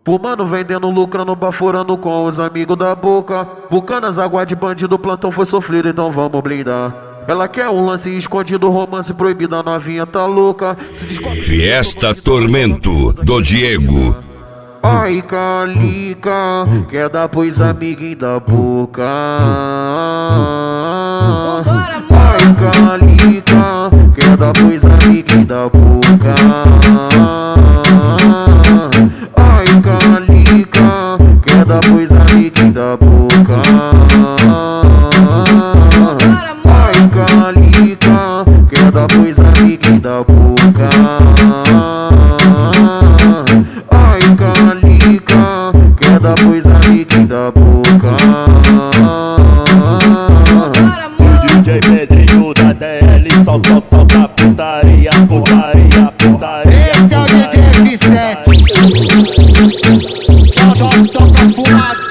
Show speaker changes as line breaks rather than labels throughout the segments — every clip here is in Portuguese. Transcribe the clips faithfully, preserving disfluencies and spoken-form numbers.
Fumando, vendendo, lucrando, baforando com os amigos da boca. Bucanas, água de bandido, plantão foi sofrido, então vamos blindar. Ela quer um lance escondido, romance proibido, a novinha tá louca. Se descobre...
Fiesta Tormento, do Diego.
Ai, Calica, quer dar pros amiguinhos da boca. Ai, Calica, quer dar pros amiguinhos da boca. Ai, Calica, quer dar pros amiguinhos da boca. Ai, Calica, quer dar pros amiguinhos da boca. Ai, Calica, quer dar pros amiguinhos da boca.
O D J Pedrinho da Z L, solta, solta, solta, putaria, putaria, putaria.
Esse é o D J F sete. Só, só toca fumada.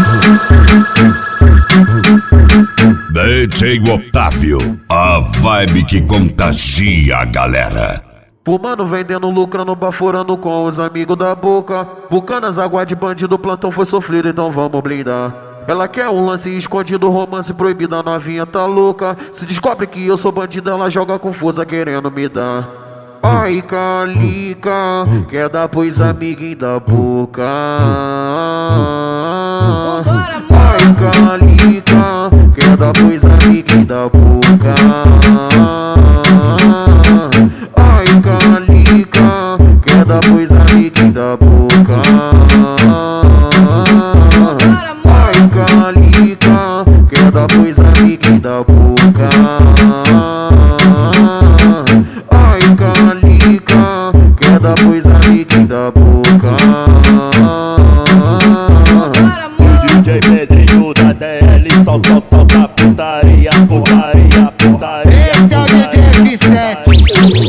D J Otávio, a vibe que contagia a galera.
Fumando, vendendo, lucrando, baforando com os amigos da boca. Bucanas, água de bandido, plantão foi sofrido, então vamos blindar. Ela quer um lance escondido, romance proibido, a novinha tá louca. Se descobre que eu sou bandido, ela joga com força querendo me dar. Ai, Calica, quer dar pros amiguinhos da boca. Ai, Calica, quer dar pros amiguinhos da boca. Ai, Calica, quer dar pros amiguinhos da boca. Ai, Calica, quer dar pros amiguinhos da boca. Ai, Calica, quer dar pros amiguinhos da boca.
O D J Pedrinho da Z L, solta, solta, solta, putaria, putaria, putaria.
Esse é o D J F sete.